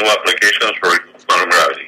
new applications for quantum gravity.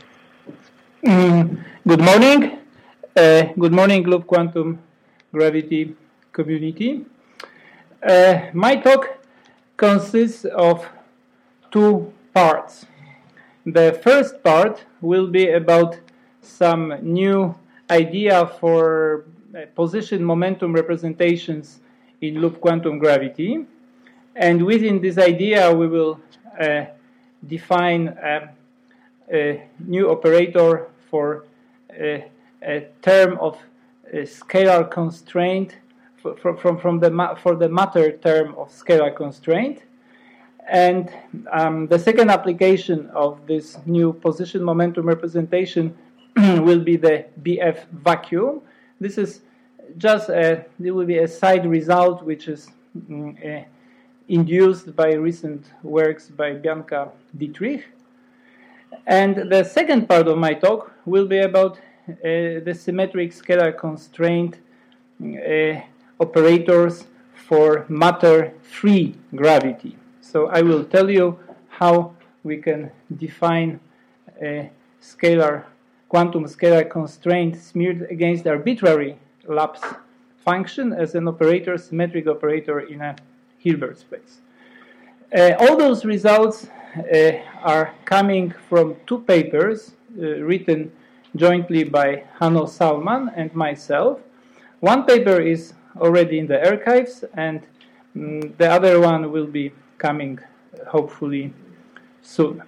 Good morning. Good morning, Loop Quantum Gravity community. My talk consists of two parts. The first part will be about some new idea for position momentum representations in loop quantum gravity. And within this idea, we will define a new operator for a term of a scalar constraint for the matter term of scalar constraint. And the second application of this new position momentum representation will be the BF vacuum. This is just there will be a side result which is induced by recent works by Bianca Dietrich. And the second part of my talk will be about the symmetric scalar constraint operators for matter-free gravity. So I will tell you how we can define a quantum scalar constraint smeared against arbitrary lapse function as an operator, symmetric operator in a Hilbert space. All those results are coming from two papers written jointly by Hanno Salman and myself. One paper is already in the archives, and the other one will be coming hopefully soon.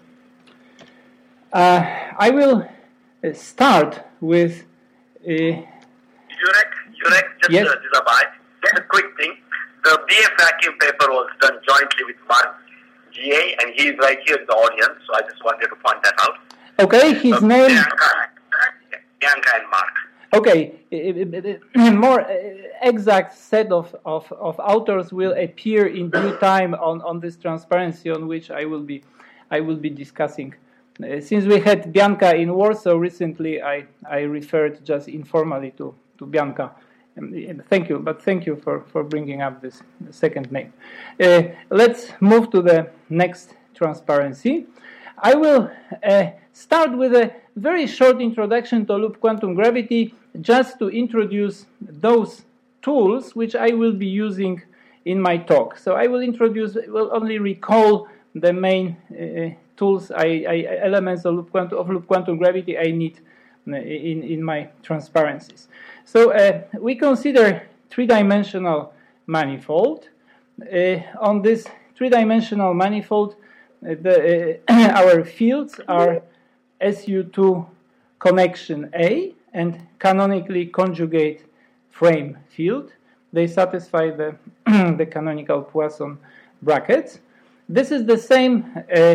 I will start with Jurek, just yes? Just a quick thing. The BF vacuum paper was done jointly with Mark GA, and he is right here in the audience, so I just wanted to point that out. Okay, his name... Bianca and Mark. Okay, more exact set of authors will appear in due time on this transparency on which I will be discussing. Since we had Bianca in Warsaw recently, I referred just informally to Bianca. Thank you for bringing up this second name. Let's move to the next transparency. I will start with a very short introduction to loop quantum gravity, just to introduce those tools which I will be using in my talk. So I will only recall the main tools, elements of loop quantum gravity I need in my transparencies. So we consider three-dimensional manifold. On this three-dimensional manifold, our fields are SU2 connection A and canonically conjugate frame field. They satisfy the canonical Poisson brackets. This is the same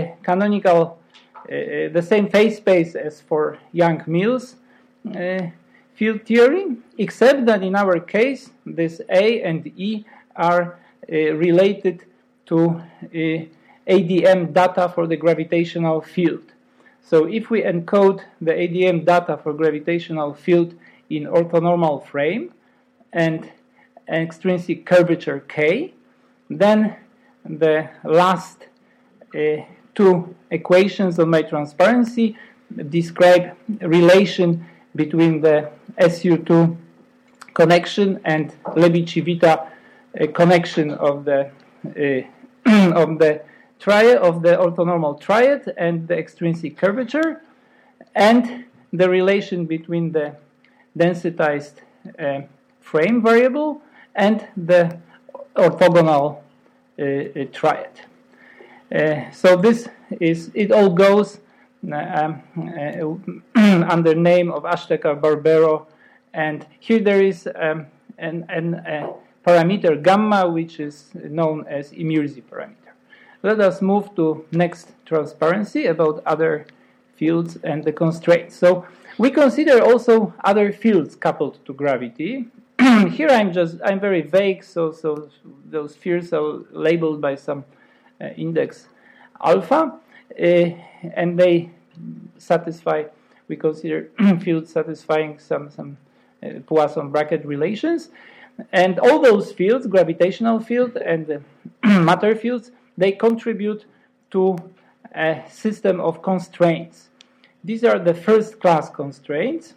the same phase space as for Yang-Mills field theory, except that in our case, this A and E are related to ADM data for the gravitational field. So if we encode the ADM data for gravitational field in orthonormal frame and extrinsic curvature K, then the last two equations of my transparency describe relation between the SU2 connection and Levi-Civita connection of the triad of the orthonormal triad and the extrinsic curvature, and the relation between the densitized frame variable and the orthogonal triad. So this is, it all goes under name of Ashtekar-Barbero, and here there is a parameter gamma which is known as Immirzi parameter. Let us move to next transparency about other fields and the constraints. So we consider also other fields coupled to gravity. Here I'm very vague, so those fields are labeled by some index alpha, and they satisfy, we consider fields satisfying some Poisson bracket relations. And all those fields, gravitational field and matter fields, they contribute to a system of constraints. These are the first class constraints,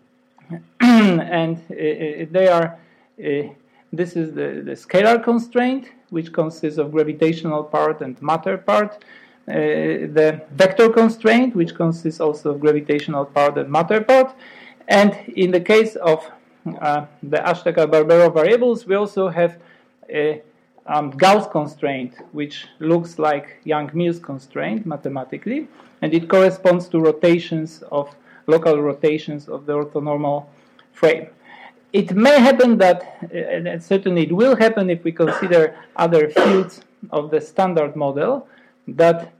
and they are, this is the scalar constraint, which consists of gravitational part and matter part, the vector constraint, which consists also of gravitational part and matter part, and in the case of the Ashtekar-Barbero variables, we also have a Gauss constraint, which looks like Yang-Mills constraint mathematically, and it corresponds to rotations of local rotations of the orthonormal frame. It may happen that, and certainly it will happen if we consider other fields of the standard model, that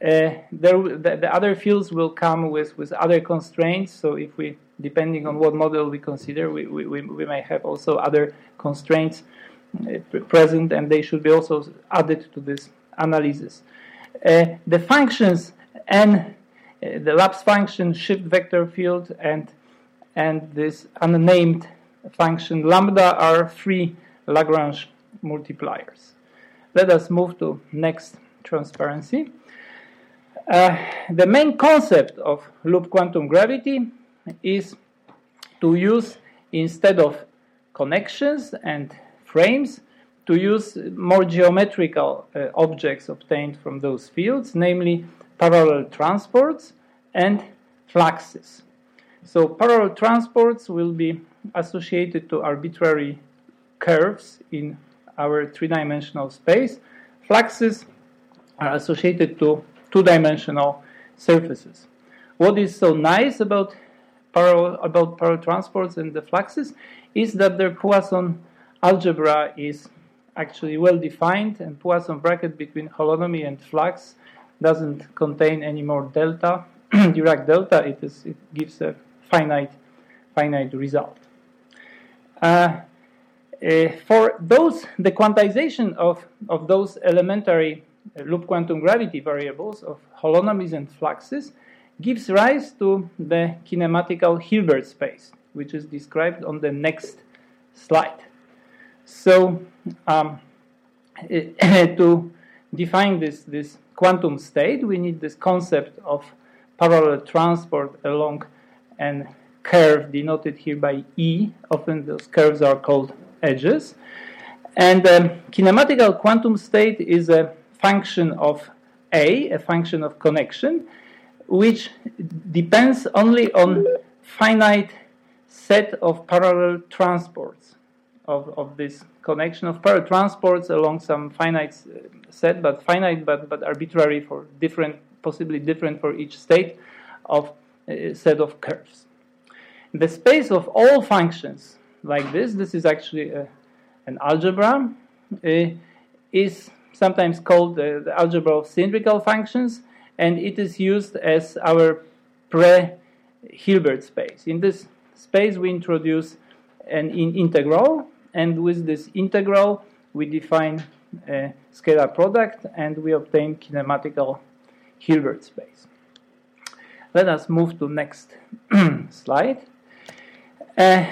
the other fields will come with other constraints. So if we, depending on what model we consider, we may have also other constraints present, and they should be also added to this analysis. The functions n, the Laps function, shift vector field, and this unnamed function lambda are three Lagrange multipliers. Let us move to next transparency. The main concept of loop quantum gravity is to use, instead of connections and frames, to use more geometrical objects obtained from those fields, namely parallel transports and fluxes. So parallel transports will be associated to arbitrary curves in our three-dimensional space. Fluxes are associated to two-dimensional surfaces. What is so nice about parallel transports and the fluxes is that their Poisson algebra is actually well defined, and Poisson bracket between holonomy and flux doesn't contain any more delta, Dirac delta. It gives a finite result. For those, the quantization of those elementary loop quantum gravity variables of holonomies and fluxes gives rise to the kinematical Hilbert space, which is described on the next slide. So to define this quantum state, we need this concept of parallel transport along a curve denoted here by E. Often those curves are called edges. And kinematical quantum state is a function of a function of connection, which depends only on finite set of parallel transports of this connection of parallel transports along some finite set, but arbitrary for different, possibly different for each state of a set of curves. The space of all functions like this is actually an algebra, is sometimes called the algebra of cylindrical functions, and it is used as our pre-Hilbert space. In this space we introduce an integral, and with this integral we define a scalar product and we obtain kinematical Hilbert space. Let us move to next slide. A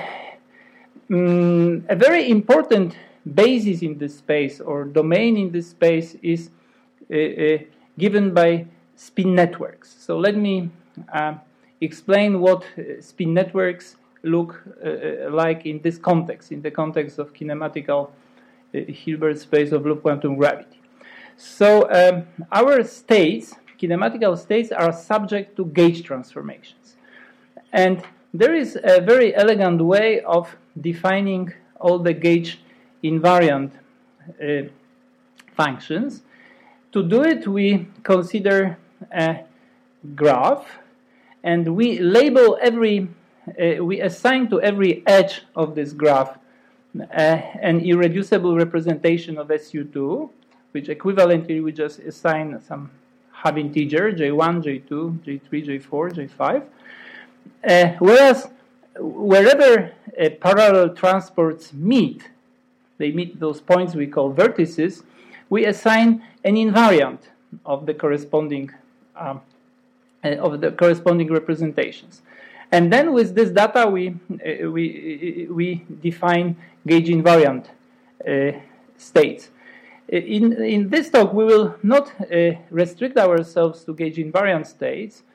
very important basis in this space, or domain in this space, is given by spin networks. So let me explain what spin networks look like in this context, in the context of kinematical Hilbert space of loop quantum gravity. So our states, kinematical states, are subject to gauge transformations. And there is a very elegant way of defining all the gauge invariant functions. To do it, we consider a graph, and we label we assign to every edge of this graph an irreducible representation of SU2, which equivalently we just assign some half integer, J1, J2, J3, J4, J5. Whereas wherever parallel transports meet, they meet those points we call vertices, we assign an invariant of the corresponding representations. And then with this data we define gauge invariant states. In this talk, we will not restrict ourselves to gauge invariant states,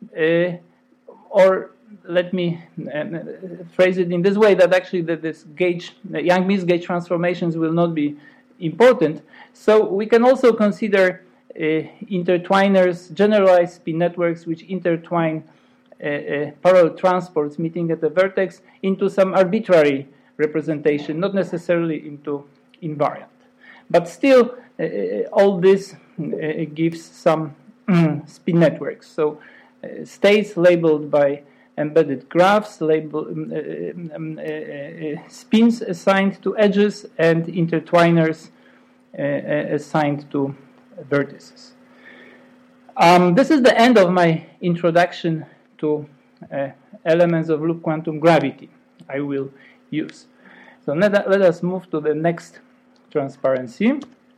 or let me phrase it in this way, that actually this Yang-Mills gauge transformations will not be important. So we can also consider intertwiners, generalized spin networks which intertwine parallel transports meeting at the vertex into some arbitrary representation, not necessarily into invariant. But still, all this gives some spin networks. So states labeled by embedded graphs, spins assigned to edges, and intertwiners assigned to vertices. This is the end of my introduction to elements of loop quantum gravity I will use. So let us move to the next transparency.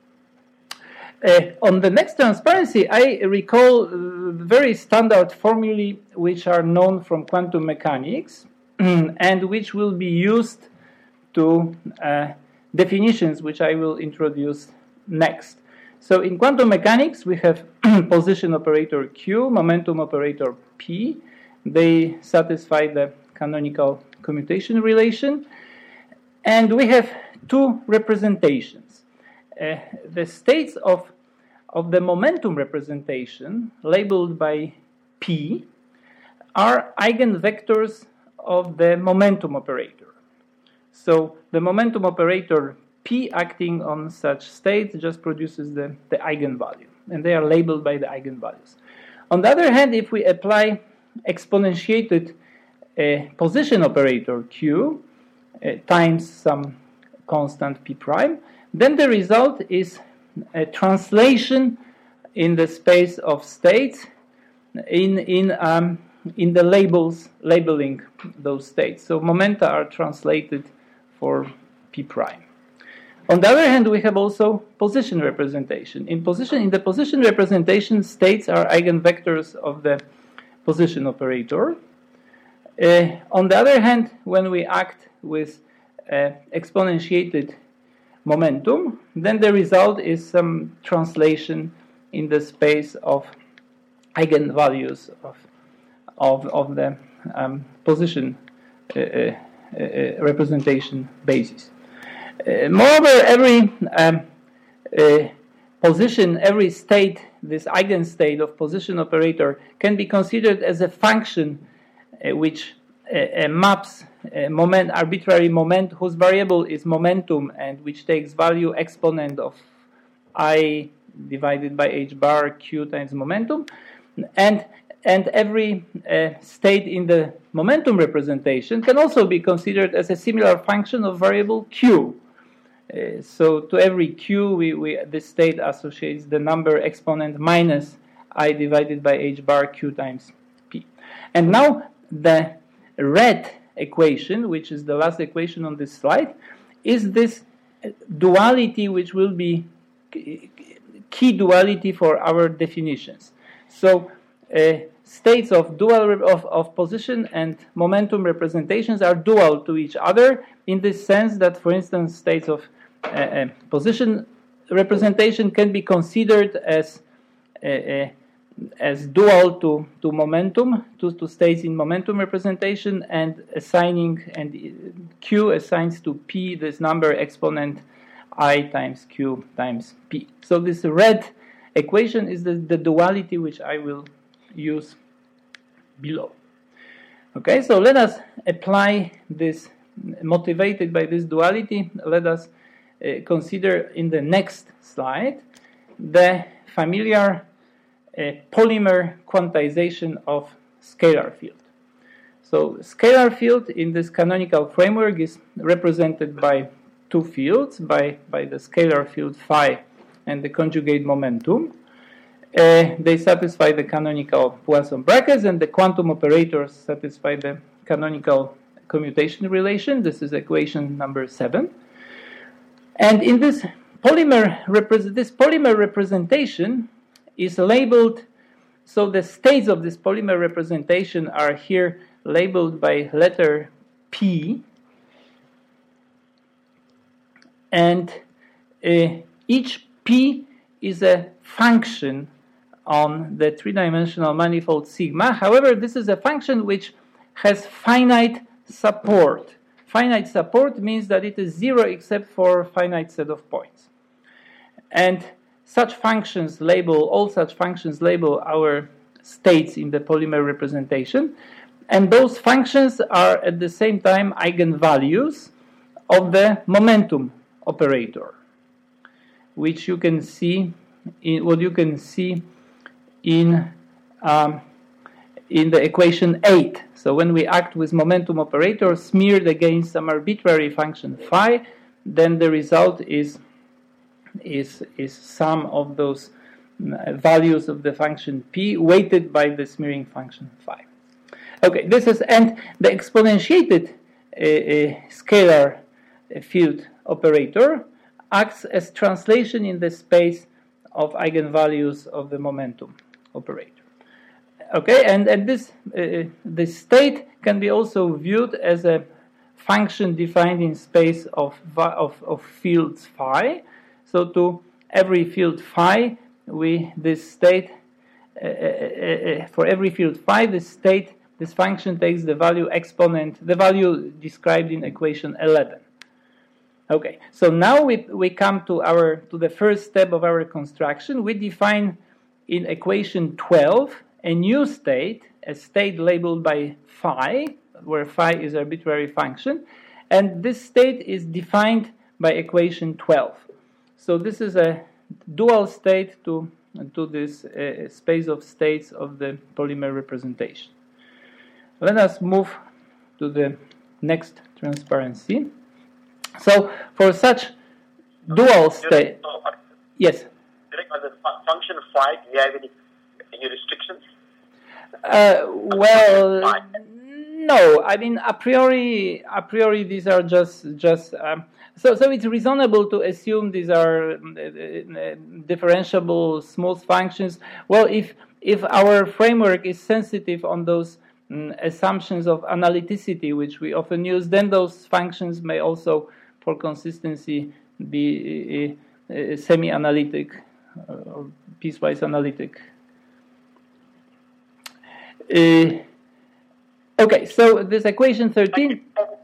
On the next transparency, I recall very standard formulae which are known from quantum mechanics and which will be used to definitions which I will introduce next. So in quantum mechanics, we have position operator Q, momentum operator P. They satisfy the canonical commutation relation. And we have two representations. The states of the momentum representation, labeled by P, are eigenvectors of the momentum operator. So the momentum operator P acting on such states just produces the eigenvalue, and they are labeled by the eigenvalues. On the other hand, if we apply exponentiated position operator Q times some constant P prime, then the result is a translation in the space of states in the labeling those states. So momenta are translated for P prime. On the other hand, we have also position representation. In the position representation, states are eigenvectors of the position operator. On the other hand, when we act with exponentiated momentum, then the result is some translation in the space of eigenvalues of the position representation basis. Moreover, every position, every state, this eigenstate of position operator can be considered as a function which maps arbitrary moment whose variable is momentum and which takes value exponent of I divided by h bar q times momentum, and every state in the momentum representation can also be considered as a similar function of variable q. So to every q, this state associates the number exponent minus I divided by h bar q times p. And now the red equation, which is the last equation on this slide, is this duality which will be key duality for our definitions. So states of of position and momentum representations are dual to each other in this sense that, for instance, states of position representation can be considered as dual to momentum, to states in momentum representation, and Q assigns to P this number exponent I times Q times P. So this red equation is the duality which I will use below. Okay, so let us apply this, motivated by this duality, let us consider in the next slide the familiar polymer quantization of scalar field. So scalar field in this canonical framework is represented by two fields, by the scalar field phi and the conjugate momentum. They satisfy the canonical Poisson brackets, and the quantum operators satisfy the canonical commutation relation. This is equation number 7. And in this polymer representation is labeled, so the states of this polymer representation are here labeled by letter P, and each P is a function on the three-dimensional manifold sigma. However, this is a function which has finite support. Finite support means that it is zero except for a finite set of points. And all such functions label our states in the polymer representation. And those functions are at the same time eigenvalues of the momentum operator, which you can see in the equation 8. So when we act with momentum operator smeared against some arbitrary function phi, then the result is sum of those values of the function p weighted by the smearing function phi. Okay, and the exponentiated scalar field operator acts as translation in the space of eigenvalues of the momentum operator. Okay, and this state can be also viewed as a function defined in space of fields phi. So to every field phi, for every field phi, this function takes the value described in equation 11. Okay, so now we come to the first step of our construction. We define in equation 12 a new state, a state labeled by phi, where phi is arbitrary function, and this state is defined by equation 12. So this is a dual state to this space of states of the polymer representation. Let us move to the next transparency. So for such dual state, yes. On the function phi, do you have any restrictions? Well, no. I mean, a priori, these are just. So it's reasonable to assume these are differentiable smooth functions. Well, if our framework is sensitive on those assumptions of analyticity, which we often use, then those functions may also, for consistency, be semi-analytic or piecewise analytic. Okay, so this equation 13.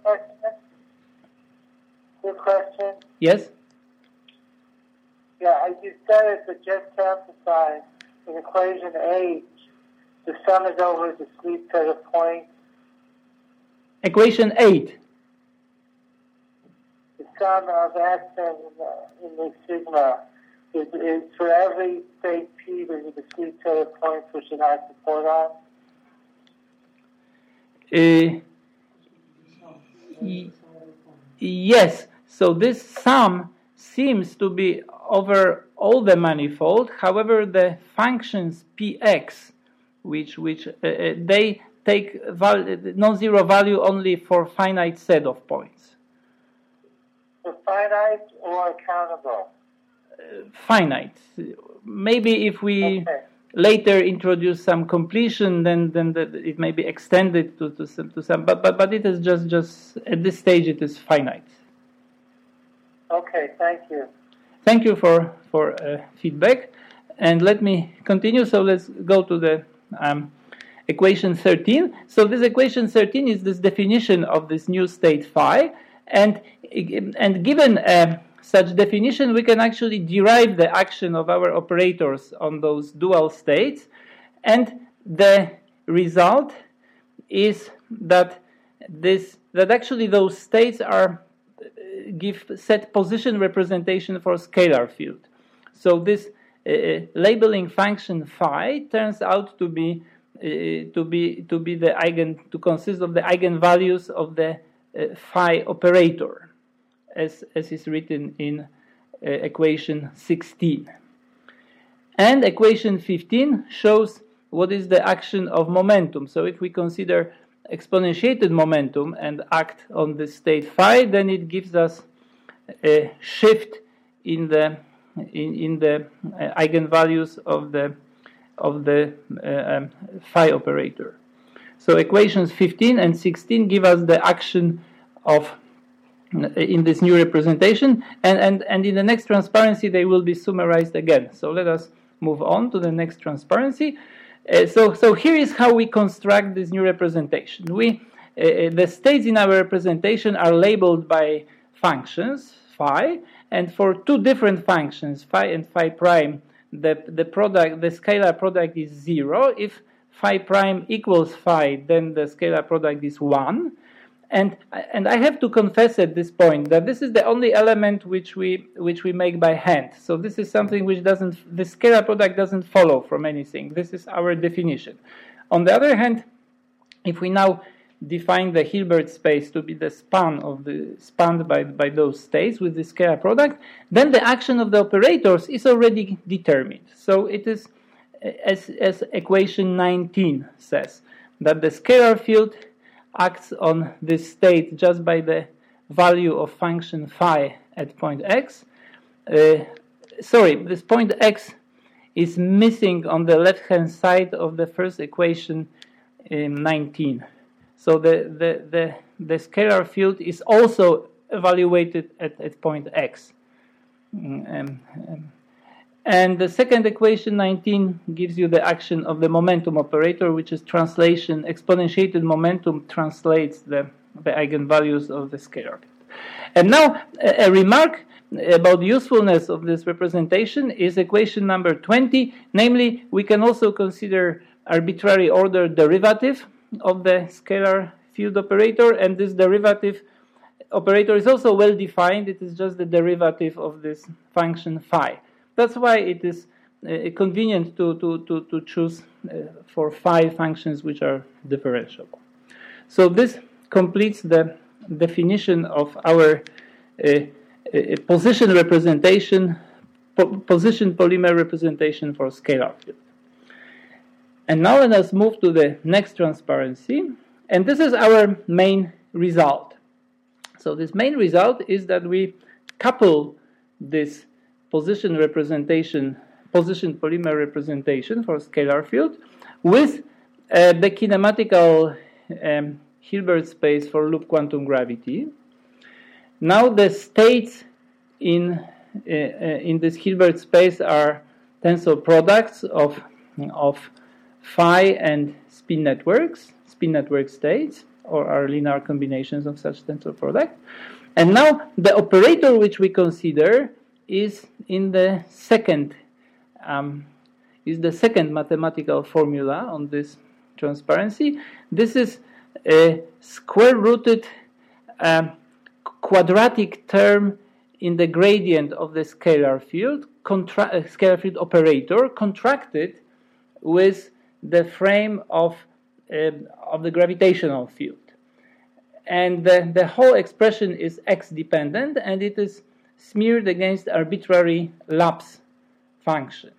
Good question. Yes? Yeah, you said it, but just to emphasize, in equation 8, the sum is over a discrete set of points. Equation 8. The sum of x in the sigma is for every state p, there's a discrete set of points which it has support on. Yes. So this sum seems to be over all the manifold. However, the functions px, which they take non-zero value only for finite set of points. For finite or countable? Finite. Maybe if we later introduce some completion, then it may be extended to some. But it is just at this stage it is finite. Okay, thank you. Thank you for feedback, and let me continue. So let's go to the equation 13. So this equation 13 is this definition of this new state phi, and given such definition, we can actually derive the action of our operators on those dual states, and the result is that actually those states give set position representation for scalar field. So this labeling function phi turns out to consist of the eigenvalues of the phi operator, as is written in equation 16. And equation 15 shows what is the action of momentum. So if we consider exponentiated momentum and act on the state phi, then it gives us a shift in the eigenvalues of the phi operator. So equations 15 and 16 give us the action of in this new representation, and in the next transparency they will be summarized again. So let us move on to the next transparency. So here is how we construct this new representation. The states in our representation are labeled by functions phi, and for two different functions, phi and phi prime, the scalar product is 0. If phi prime equals phi, then the scalar product is 1. And I have to confess at this point that this is the only element which we make by hand. So this is something which the scalar product doesn't follow from anything. This is our definition. On the other hand, if we now define the Hilbert space to be the spanned by those states with the scalar product, then the action of the operators is already determined. So it is, as equation 19 says, that the scalar field acts on this state just by the value of function phi at point x. This point x is missing on the left-hand side of the first equation 19. So the scalar field is also evaluated at point x. And the second equation 19 gives you the action of the momentum operator, which is translation. Exponentiated momentum translates the eigenvalues of the scalar. And now a remark about the usefulness of this representation is equation number 20. Namely, we can also consider arbitrary order derivative of the scalar field operator, and this derivative operator is also well defined. It is just the derivative of this function phi. That's why it is convenient to choose for phi functions which are differentiable. So this completes the definition of our position representation, position polymer representation for scalar field. And now let us move to the next transparency. And this is our main result. So this main result is that we couple this position polymer representation for scalar field with the kinematical Hilbert space for loop quantum gravity. Now the states in this Hilbert space are tensor products of phi and spin network states, or are linear combinations of such tensor product. And now the operator which we consider is in the second mathematical formula on this transparency. This is a square-rooted quadratic term in the gradient of the scalar field operator contracted with the frame of the gravitational field. And the whole expression is x-dependent, and it is smeared against arbitrary Laps function.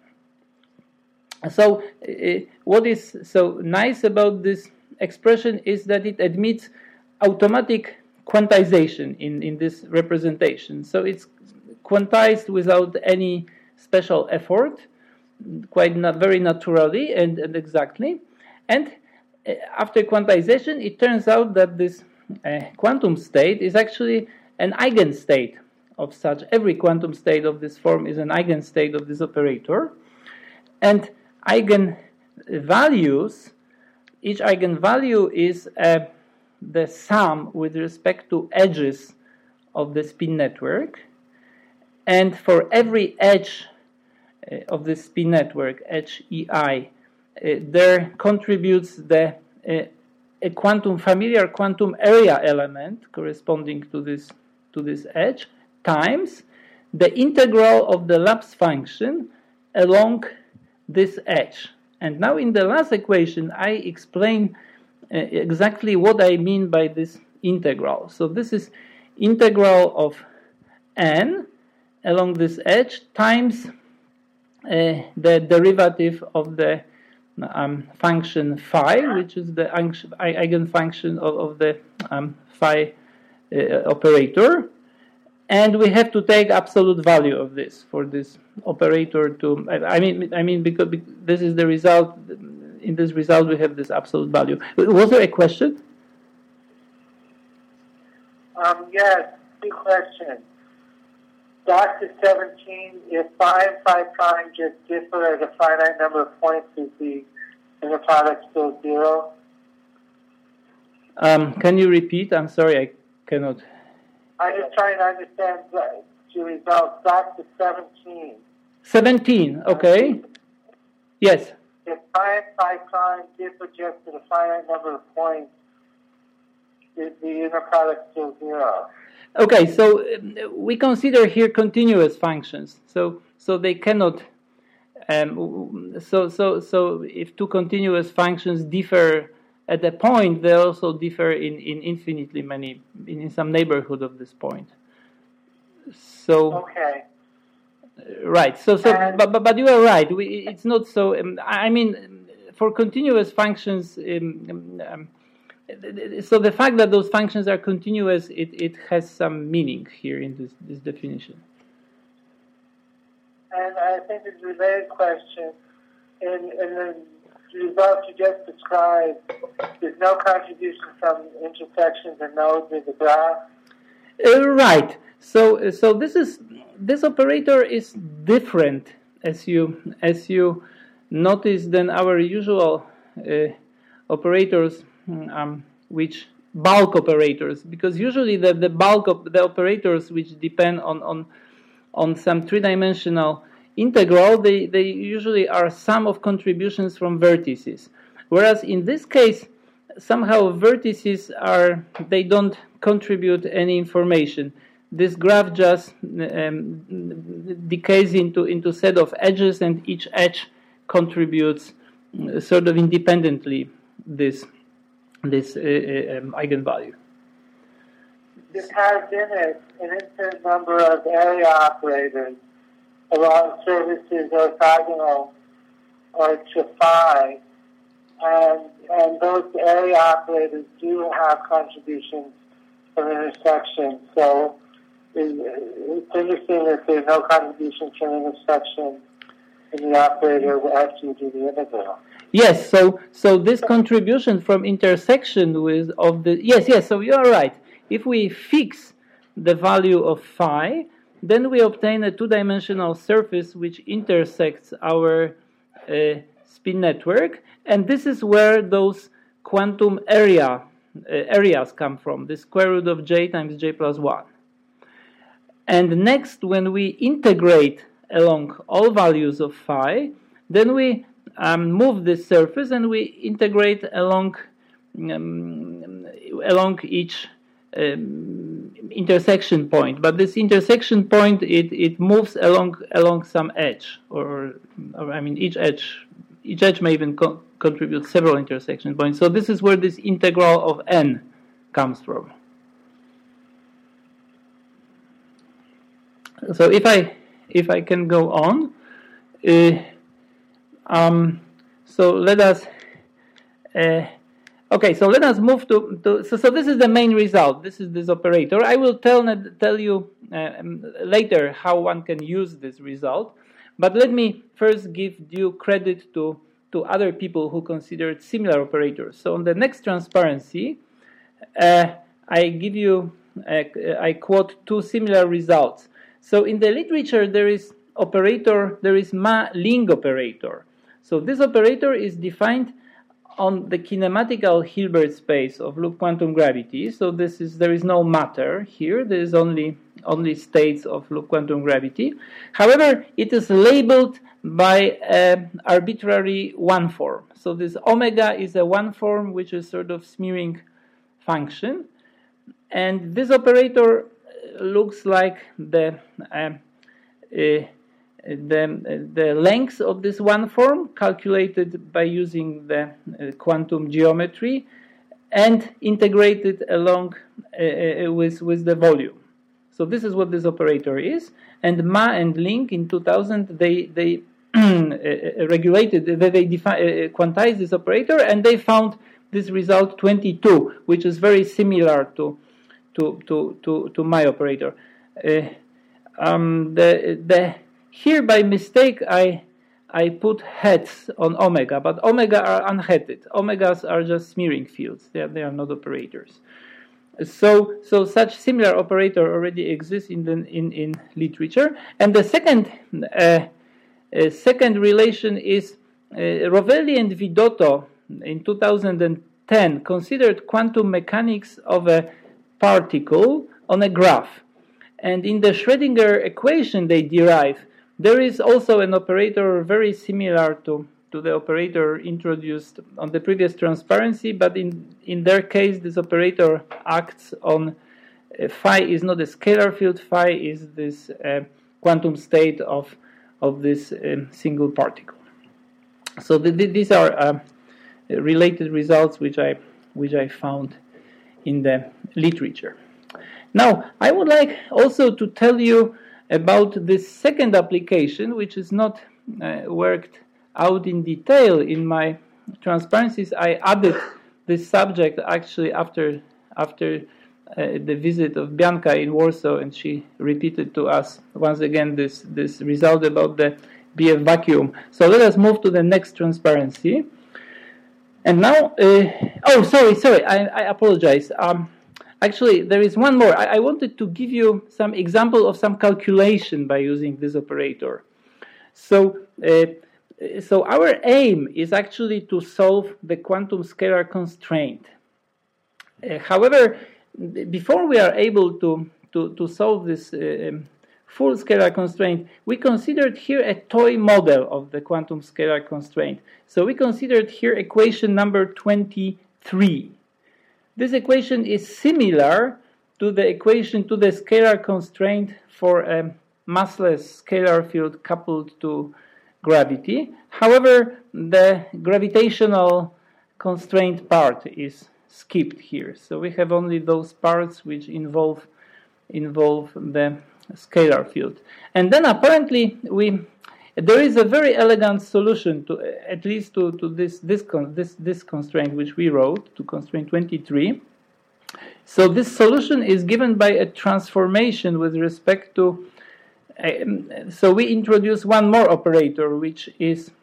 So what is so nice about this expression is that it admits automatic quantization in this representation. So it's quantized without any special effort, very naturally and exactly. And after quantization, it turns out that this quantum state is actually an eigenstate of such. Every quantum state of this form is an eigenstate of this operator. And eigenvalues, each eigenvalue is the sum with respect to edges of the spin network. And for every edge of the spin network, edge EI, there contributes a familiar quantum area element corresponding to this edge times the integral of the Laps function along this edge. And now in the last equation I explain exactly what I mean by this integral. So this is integral of n along this edge times the derivative of the function phi, which is the eigenfunction of the phi operator, and we have to take absolute value of this for this operator to. I mean because this is the result. In this result, we have this absolute value. Was there a question? Yes. two questions. Back to 17, if phi and phi prime just differ at a finite number of points, is the inner product still zero? Can you repeat? I'm sorry, I cannot. I'm just trying to understand the results. Back to 17. 17, okay. Yes. If phi and phi prime differ just at a finite number of points, is the inner product still zero? Okay, so we consider here continuous functions. So they cannot. So if two continuous functions differ at a point, they also differ in infinitely many, in some neighborhood of this point. So okay. Right. But you are right. It's not so. I mean, for continuous functions. So the fact that those functions are continuous, it has some meaning here in this definition. And I think it's a related question. In the results you just described, there's no contribution from intersections and nodes in the graph? Right. So this operator is different, as you notice, than our usual operators. Which bulk operators, because usually the bulk of the operators which depend on some three-dimensional integral, they usually are sum of contributions from vertices. Whereas in this case, somehow vertices they don't contribute any information. This graph just decays into set of edges, and each edge contributes sort of independently this eigenvalue. This has in it an infinite number of area operators along surfaces orthogonal or to phi, and those area operators do have contributions from intersections. So it's interesting that there's no contribution from intersection in the operator after you do the integral. Yes, so this contribution from intersection yes, so you are right. If we fix the value of phi, then we obtain a two-dimensional surface which intersects our spin network, and this is where those quantum areas come from, the square root of j times j plus 1. And next, when we integrate along all values of phi, then we move this surface and we integrate along each intersection point. But this intersection point, it moves along some edge, or I mean each edge may even contribute several intersection points. So this is where this integral of n comes from. So if I can go on. So let us so let us move to so this is the main result. This is this operator. I will tell you later how one can use this result, but let me first give due credit to other people who considered similar operators. So on the next transparency, I quote two similar results. So in the literature there is Ma-Ling operator. So this operator is defined on the kinematical Hilbert space of loop quantum gravity. So there is no matter here. There is only states of loop quantum gravity. However, it is labeled by an arbitrary one form. So this omega is a one form which is sort of smearing function, and this operator looks like the length of this one form calculated by using the quantum geometry and integrated along with the volume. So this is what this operator is. And Ma and Ling in 2000 they regulated, they quantized this operator, and they found this result 22, which is very similar to my operator. Here by mistake I put heads on omega, but omega are unheaded. Omegas are just smearing fields. They are not operators. So such similar operator already exists in literature. And the second relation is Rovelli and Vidotto in 2010 considered quantum mechanics of a particle on a graph. And in the Schrödinger equation they derive, there is also an operator very similar to the operator introduced on the previous transparency, but in their case, this operator acts on phi is not a scalar field, phi is this quantum state of this single particle. So these are related results which I found in the literature. Now, I would like also to tell you about this second application, which is not worked out in detail in my transparencies. I added this subject actually after the visit of Bianca in Warsaw, and she repeated to us once again this result about the BF vacuum. So let us move to the next transparency. And now, sorry, I apologize. Actually, there is one more. I wanted to give you some example of some calculation by using this operator. So our aim is actually to solve the quantum scalar constraint. However, before we are able to solve this full scalar constraint, we considered here a toy model of the quantum scalar constraint. So we considered here equation number 23. This equation is similar to the equation to the scalar constraint for a massless scalar field coupled to gravity. However, the gravitational constraint part is skipped here. So we have only those parts which involve the scalar field. And then apparently there is a very elegant solution to at least to this constraint which we wrote, to constraint 23. So this solution is given by a transformation with respect to so we introduce one more operator which is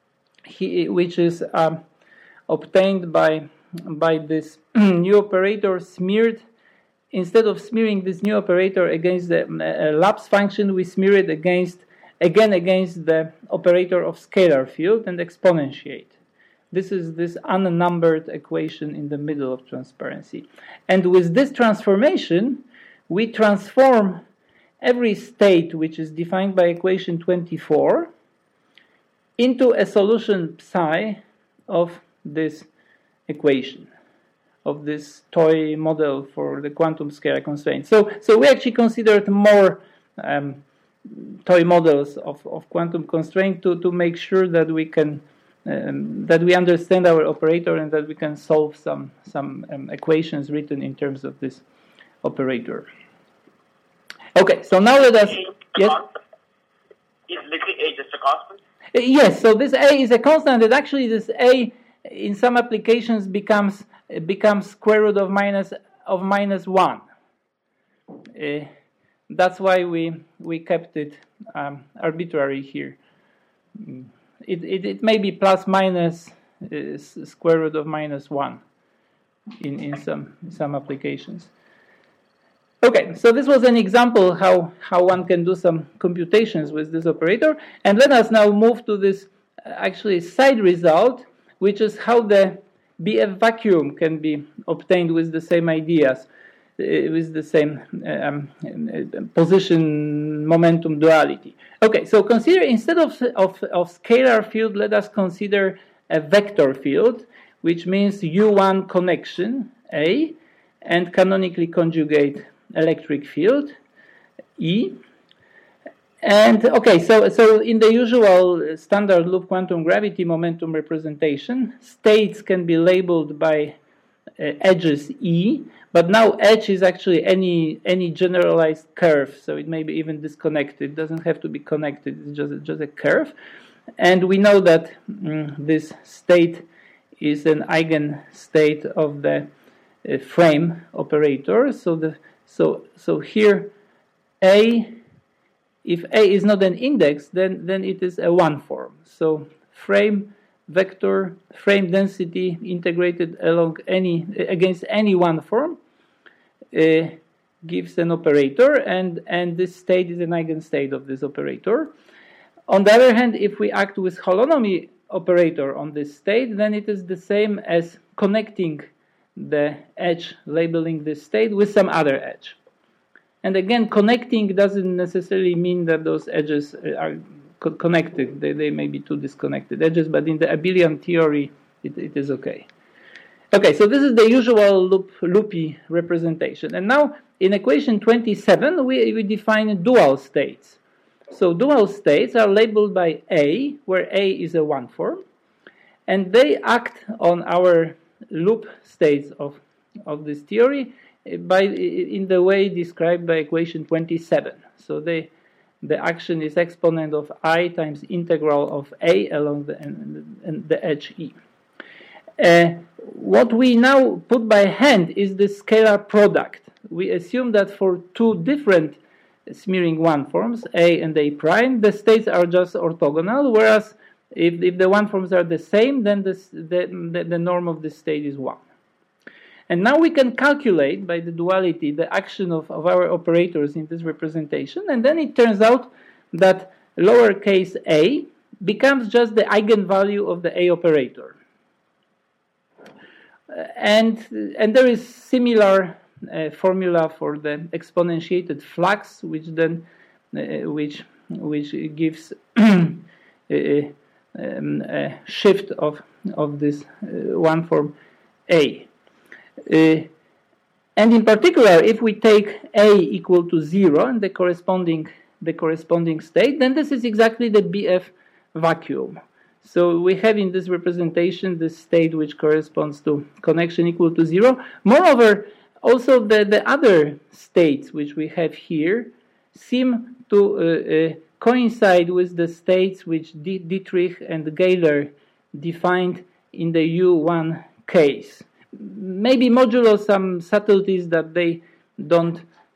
obtained by this new operator smeared. Instead of smearing this new operator against the lapse function, we smear it against the operator of scalar field and exponentiate. This is this unnumbered equation in the middle of transparency. And with this transformation, we transform every state which is defined by equation 24 into a solution psi of this equation, of this toy model for the quantum scalar constraint. So we actually considered more toy models of quantum constraint to make sure that we can that we understand our operator and that we can solve some equations written in terms of this operator. Okay, so now let us. Yes. Is literally A just a constant? Yes. So this A is a constant, and actually this A in some applications becomes square root of minus 1. That's why we kept it arbitrary here. It may be plus minus square root of minus 1 in some applications. Okay, so this was an example how one can do some computations with this operator. And let us now move to this actually side result, which is how the BF vacuum can be obtained with the same ideas, with the same position momentum duality. Okay, so consider instead of scalar field, let us consider a vector field, which means U1 connection A and canonically conjugate electric field E. And okay, so in the usual standard loop quantum gravity momentum representation, states can be labeled by edges E, but now edge is actually any generalized curve, so it may be even disconnected. It doesn't have to be connected. It's just a curve, and we know that this state is an eigenstate of the frame operator. So here A. If A is not an index, then it is a one form. So frame vector, frame density integrated against any one form gives an operator, and this state is an eigenstate of this operator. On the other hand, if we act with holonomy operator on this state, then it is the same as connecting the edge labeling this state with some other edge. And again, connecting doesn't necessarily mean that those edges are connected. They may be two disconnected edges, but in the abelian theory, it is okay. Okay, so this is the usual loopy representation. And now in equation 27, we define dual states. So dual states are labeled by A, where A is a one form, and they act on our loop states of this theory in the way described by equation 27. So the action is exponent of I times integral of A along the edge E. What we now put by hand is the scalar product. We assume that for two different smearing one forms, A and A prime, the states are just orthogonal, whereas if the one forms are the same, then the norm of the state is 1. And now we can calculate by the duality the action of our operators in this representation, and then it turns out that lowercase a becomes just the eigenvalue of the A operator. And there is similar formula for the exponentiated flux, which then which gives a shift of this one form A. And in particular, if we take A equal to 0 and the corresponding state, then this is exactly the BF vacuum. So we have in this representation this state which corresponds to connection equal to 0. Moreover, also the other states which we have here seem to coincide with the states which Dietrich and Geiler defined in the U1 case. Maybe modulo some subtleties that they don't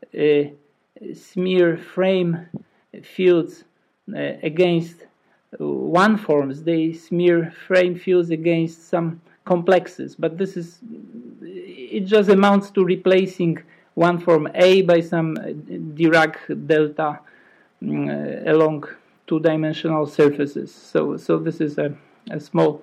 smear frame fields against one forms, they smear frame fields against some complexes, but it just amounts to replacing one form A by some Dirac delta along two-dimensional surfaces. So this is a small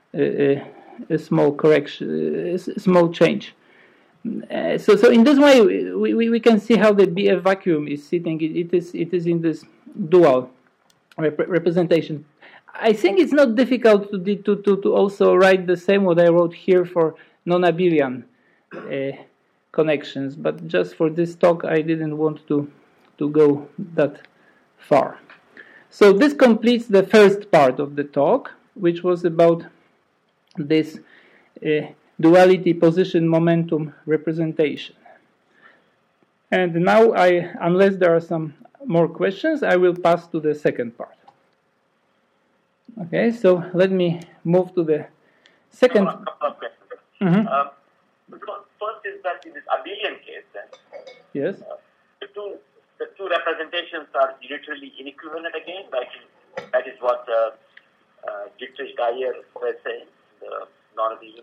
correction, a small change. So in this way we can see how the BF vacuum is sitting. It is in this dual representation. I think it's not difficult to also write the same what I wrote here for non-abelian connections, but just for this talk I didn't want to go that far. So this completes the first part of the talk, which was about this duality position momentum representation. And now unless there are some more questions, I will pass to the second part. Okay, so let me move to the second. A couple of questions. Mm-hmm. First is that in this abelian case, then, yes, the two representations are literally inequivalent again. That is what Dietrich Geier was saying, the non-abelian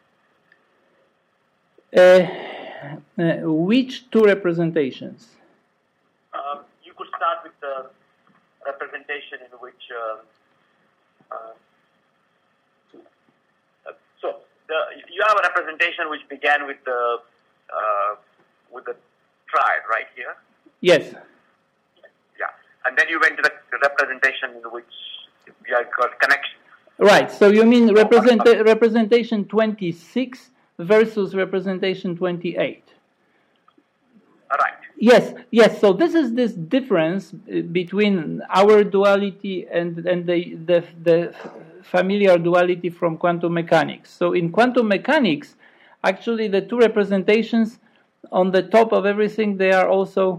case. Which two representations? You could start with the representation in which you have a representation which began with the triad right here. Yes. Yeah, and then you went to the representation in which you have got connection. Right. So you mean representation 26 versus representation 28? Right. Yes. So this is this difference between our duality and the familiar duality from quantum mechanics. So in quantum mechanics, actually the two representations on the top of everything, they are also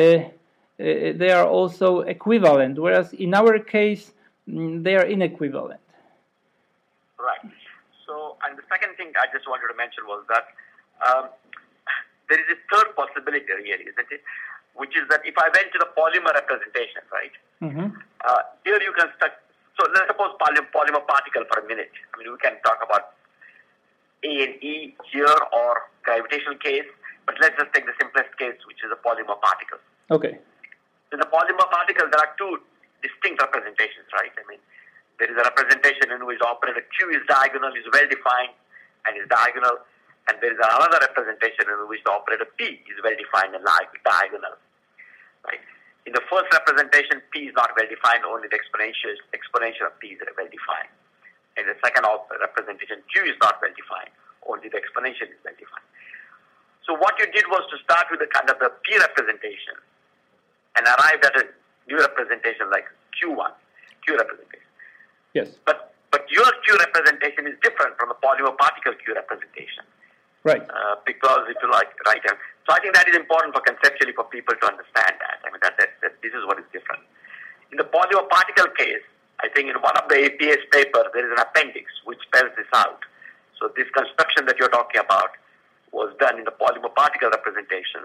equivalent, whereas in our case they are inequivalent. Right. So, and the second thing I just wanted to mention was that there is a third possibility, really, isn't it? Which is that if I went to the polymer representation, right? Mm-hmm. Here you can start. So let's suppose polymer particle for a minute. I mean, we can talk about A and E here or gravitational case. But let's just take the simplest case, which is a polymer particle. Okay. In the polymer particle, there are two distinct representations, right? I mean, there is a representation in which the operator Q is diagonal, is well-defined, and is diagonal. And there is another representation in which the operator P is well-defined and diagonal, right? In the first representation, P is not well-defined, only the exponential of P is well-defined. In the second representation, Q is not well-defined, only the exponential is well-defined. So what you did was to start with the kind of the P representation and arrived at a new representation like Q representation. Yes. But your Q representation is different from the polymer particle Q representation. Right. Because if you like, right. So I think that is important conceptually for people to understand that. I mean, that this is what is different. In the polymer particle case, I think in one of the APA's paper, there is an appendix which spells this out. So this construction that you're talking about was done in the polymer particle representation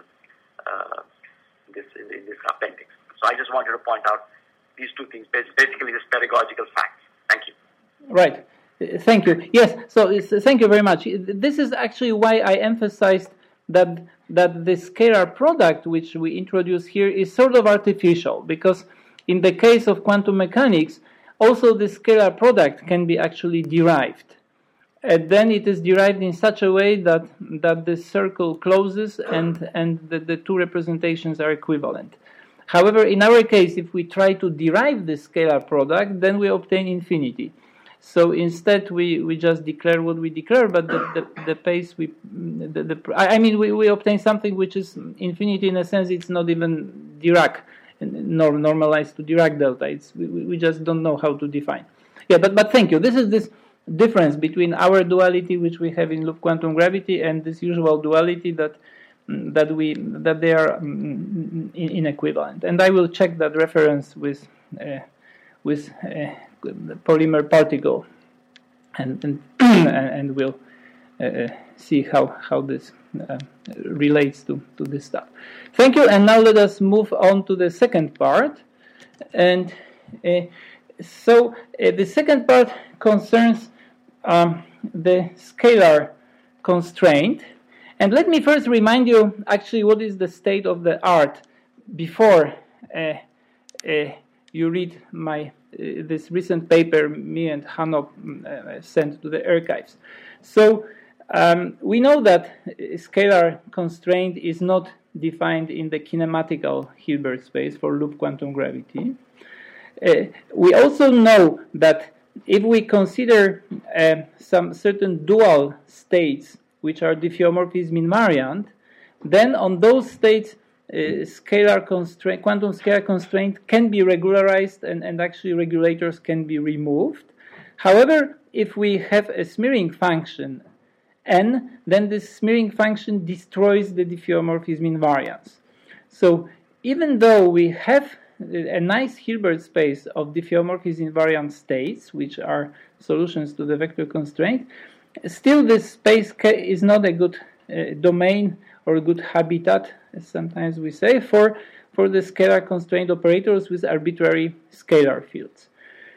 in this appendix. So I just wanted to point out these two things, basically this pedagogical facts. Thank you. Right. Thank you. Yes. So thank you very much. This is actually why I emphasized that the scalar product which we introduce here is sort of artificial, because in the case of quantum mechanics, also the scalar product can be actually derived. And then it is derived in such a way that the circle closes and the two representations are equivalent. However, in our case, if we try to derive the scalar product, then we obtain infinity. So instead, we just declare what we declare, but the pace we obtain something which is infinity in a sense. It's not even Dirac normalized to Dirac delta. We just don't know how to define. Yeah, but thank you. This is this difference between our duality, which we have in loop quantum gravity, and this usual duality that they are inequivalent. And I will check that reference with polymer particle, and we'll see how this relates to this stuff. Thank you. And now let us move on to the second part. And so the second part concerns the scalar constraint. And let me first remind you actually what is the state of the art before you read this recent paper me and Hanno sent to the archives. So we know that scalar constraint is not defined in the kinematical Hilbert space for loop quantum gravity. We also know that if we consider some certain dual states which are diffeomorphism invariant, then on those states quantum scalar constraint can be regularized and actually regulators can be removed. However, if we have a smearing function n, then this smearing function destroys the diffeomorphism invariance. So even though we have a nice Hilbert space of diffeomorphism invariant states, which are solutions to the vector constraint, still this space is not a good domain or a good habitat, as sometimes we say, for the scalar constraint operators with arbitrary scalar fields.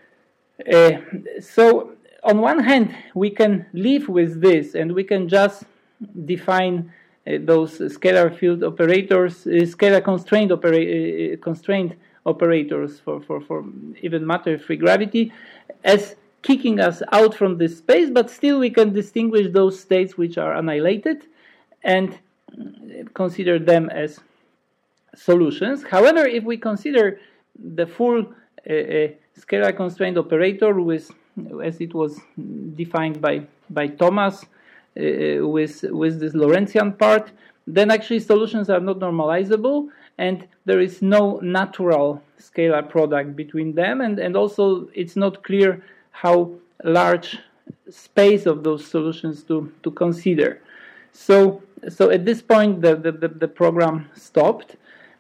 So on one hand, we can live with this and we can just define those scalar field operators, scalar constraint operators for even matter-free gravity as kicking us out from this space, but still we can distinguish those states which are annihilated and consider them as solutions. However, if we consider the full scalar constraint operator with, as it was defined by Thomas, with this Lorentzian part, then actually solutions are not normalizable, and there is no natural scalar product between them, and also it's not clear how large space of those solutions to consider. So at this point the program stopped.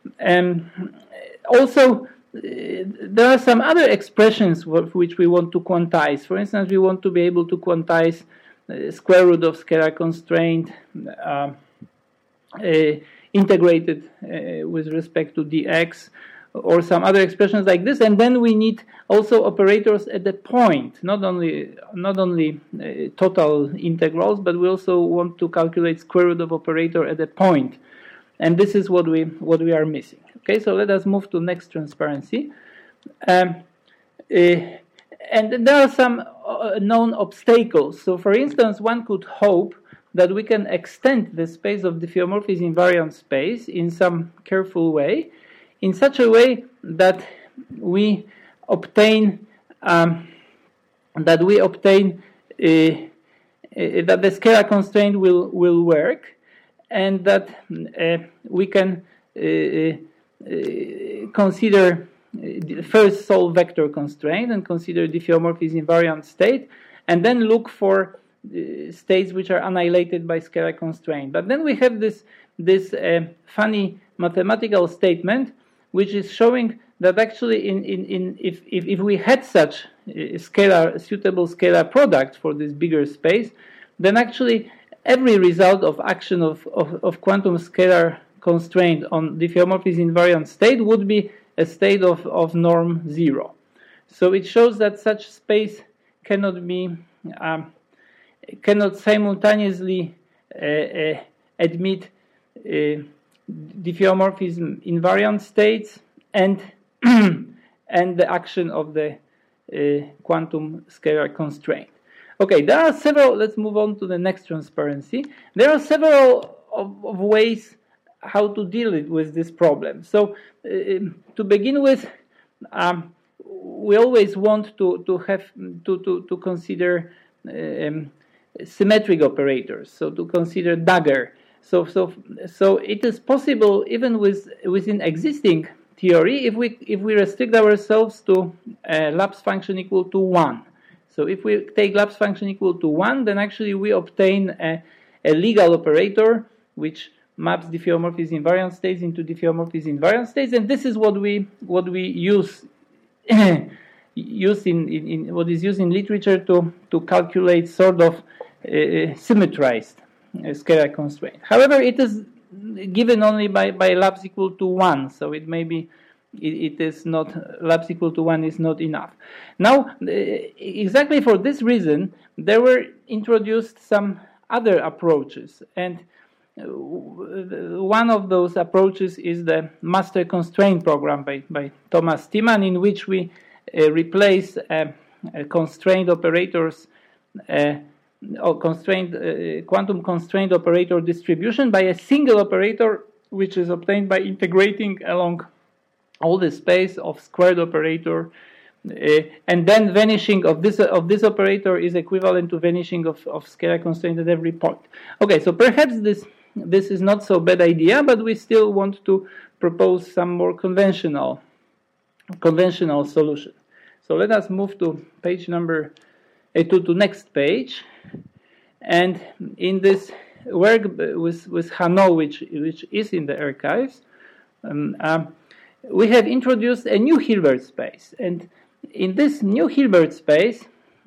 Also, there are some other expressions which we want to quantize. For instance, we want to be able to quantize square root of scalar constraint integrated with respect to dx, or some other expressions like this, and then we need also operators at the point, not only total integrals, but we also want to calculate square root of operator at the point, and this is what we are missing. Okay, so let us move to next transparency, and there are some known obstacles. So, for instance, one could hope that we can extend the space of diffeomorphism invariant space in some careful way, in such a way that we obtain that the scalar constraint will work, and that we can consider first solve vector constraint and consider diffeomorphism invariant state, and then look for states which are annihilated by scalar constraint. But then we have this funny mathematical statement which is showing that actually if we had such suitable scalar product for this bigger space, then actually every result of action of quantum scalar constraint on diffeomorphism invariant state would be a state of norm 0. So it shows that such space cannot simultaneously admit diffeomorphism invariant states and the action of the quantum scalar constraint. Okay, there are several. Let's move on to the next transparency. There are several of ways how to deal with this problem. So to begin with, we always want to consider symmetric operators. So to consider dagger. So it is possible even within existing theory if we restrict ourselves to Laps function equal to 1. So if we take Laps function equal to 1, then actually we obtain a legal operator which maps diffeomorphism invariant states into diffeomorphism invariant states, and this is what we use in what is used in literature to calculate sort of symmetrized scalar constraint. However, it is given only by Laps equal to 1, so it may be it is not, Laps equal to 1 is not enough. Now, exactly for this reason, there were introduced some other approaches, and one of those approaches is the master constraint program by Thomas Tiemann, in which we replace constraint operators or quantum constraint operator distribution by a single operator, which is obtained by integrating along all the space of squared operator, and then vanishing of this operator is equivalent to vanishing of scalar constraint at every point. Okay, so perhaps this is not so bad idea, but we still want to propose some more conventional solution. So let us move to page number to next page, and in this work with Hanot, which is in the archives, we have introduced a new Hilbert space, and in this new Hilbert space,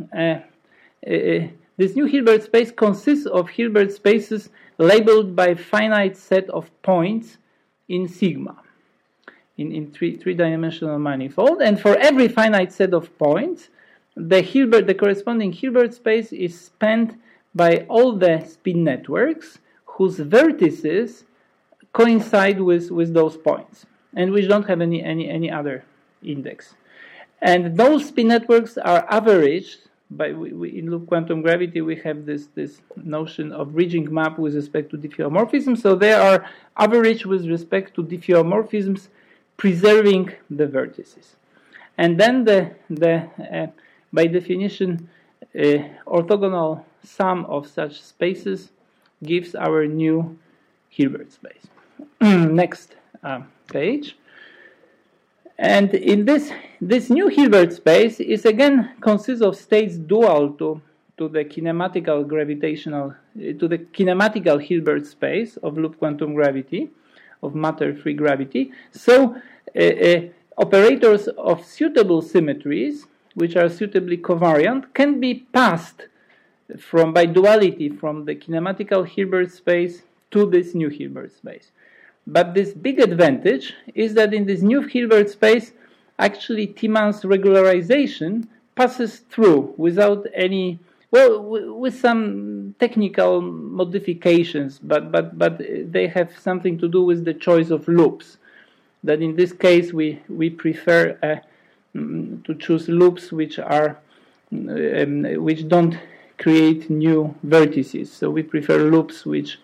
this new Hilbert space consists of Hilbert spaces labeled by finite set of points in sigma, in three-dimensional manifold, and for every finite set of points, the corresponding Hilbert space is spanned by all the spin networks whose vertices coincide with those points, and which don't have any other index. And those spin networks are averaged by, in loop quantum gravity, we have this notion of bridging map with respect to diffeomorphism. So they are averaged with respect to diffeomorphisms, preserving the vertices. And then by definition, orthogonal sum of such spaces gives our new Hilbert space. Next page. And in this new Hilbert space is again consists of states dual to the kinematical Hilbert space of loop quantum gravity, of matter-free gravity. So operators of suitable symmetries, which are suitably covariant, can be passed by duality from the kinematical Hilbert space to this new Hilbert space. But this big advantage is that in this new Hilbert space, actually Tiemann's regularization passes through without any, well, with some technical modifications, but they have something to do with the choice of loops. That in this case we prefer to choose loops which are which don't create new vertices. So we prefer loops which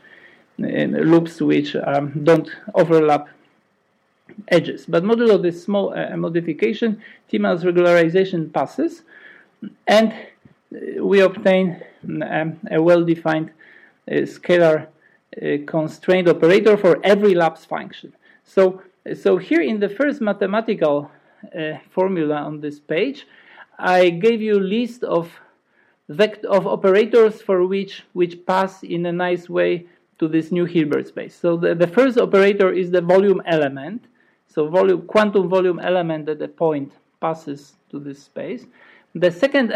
don't overlap edges. But modulo this small modification, Tiemann's regularization passes, and we obtain a well-defined scalar constraint operator for every lapse function. So here in the first mathematical formula on this page, I gave you a list of operators for which pass in a nice way to this new Hilbert space. So the first operator is the volume element. So quantum volume element at a point passes to this space. The second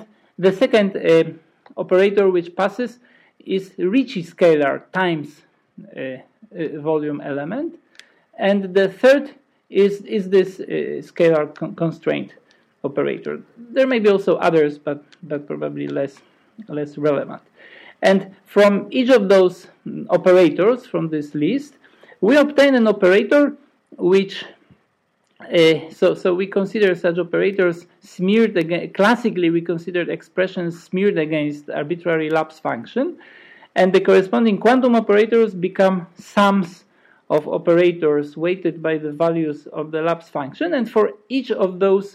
operator which passes is Ricci scalar times volume element, and the third is this scalar constraint operator. There may be also others, but probably less relevant. And from each of those operators from this list, we obtain an operator which so we consider such operators smeared against. Classically, we considered expressions smeared against arbitrary lapse function, and the corresponding quantum operators become sums of operators weighted by the values of the lapse function. And for each of those